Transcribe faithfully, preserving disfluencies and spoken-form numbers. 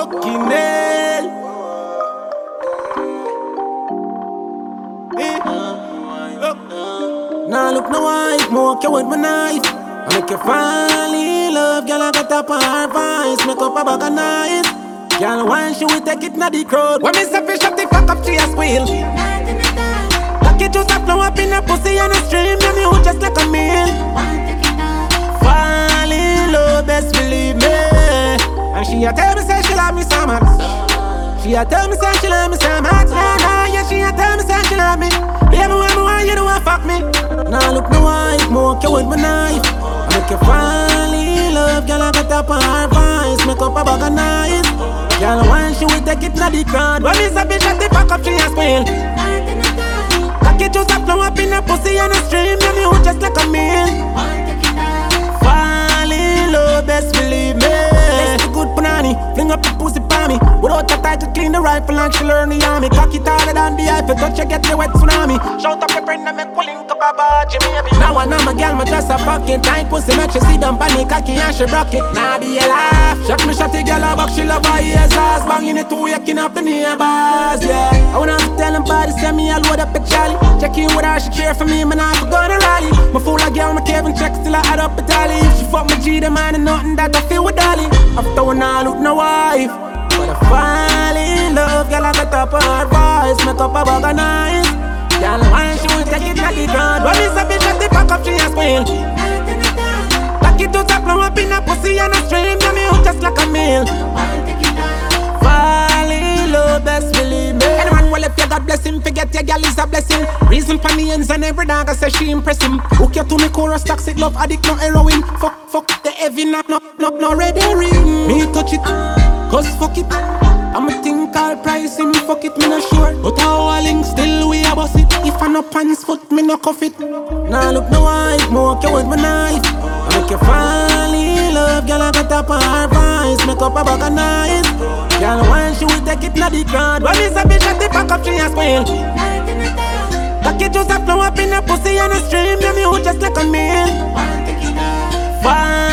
fucking hell. Eh. Oh. Nah, look no wife, walk you with my knife. I make you fall in love, girl. I got up on her voice, make up a bag of night. Girl, why she will take it na the crowd? When me say fish up the fuck up, she a squeal. Like it just a flow up in a pussy and a stream, and you just like a meal. Fall in love, best believe me. And she a tell me say she love me so much. She a tell me say she love me so much. Nah, nah, yeah, she a tell me say she love me. Baby, when me want you to want fuck me. Nah, look no wife, walk you with my knife. I make you fall in love, girl. I got up on her voice, make up a bag of night. Girl, when she will take it na the crowd. When me say bitch at the back up, she a squeal. Like it just a flow up in a pussy and a stream, and you just like a meal. Fall in love, best believe me. It's the good punani, fling up the pussy for me. Without a title, clean the rifle and she learn the army. Cock it harder than the Eiffel, touch you get the wet tsunami. Shout up your friend and make we link up a bar, Jimmy. Now I know my girl, me just a fucking tight pussy. Make she see them panic, cocky and she rock it. Now be a laugh. Shot me shot the girl a back, she love her ears ass. Banging it two, waking up the neighbors, yeah. I wanna tell them body, send me a load up a Charlie. Check in with her, she care for me, man, I for gonna rally. My fool a girl, my Kevin check, still I add up a tally. If she fuck me G, the man and nothing that I feel with Dolly. After when I look no wife, but I fall in love, girl, I got up her voice, make up a bag of nice. Girl, why she will take it like it ground? When it's a bitch at the back up, she a squeal. Like it just a flow up in a pussy and a stream, yeah, me hook just like a meal. Fall in love, best believe me. Anyone will if you God bless him, forget your girl is a blessing. Reason for the ends and every dog I say she impress him. Hook you to me chorus, toxic love, addict, no heroin. Fuck, fuck the heavy, not, not, not, no red ring. Me touch it, cause fuck it. I'ma think I'll price him, fuck it, me no sure. But our link still we a boss it. If I no pants foot, me no cuff it. Nah, look no wife, walk you with my knife. I make you fall in love, girl, I got up on her voice, make up a bag of night. Girl, when she will take it na the crowd. When it's a bitch at the back up, she a squeal. Like it just a flow up in a pussy and a stream, yeah, me hook just like a meal. Fall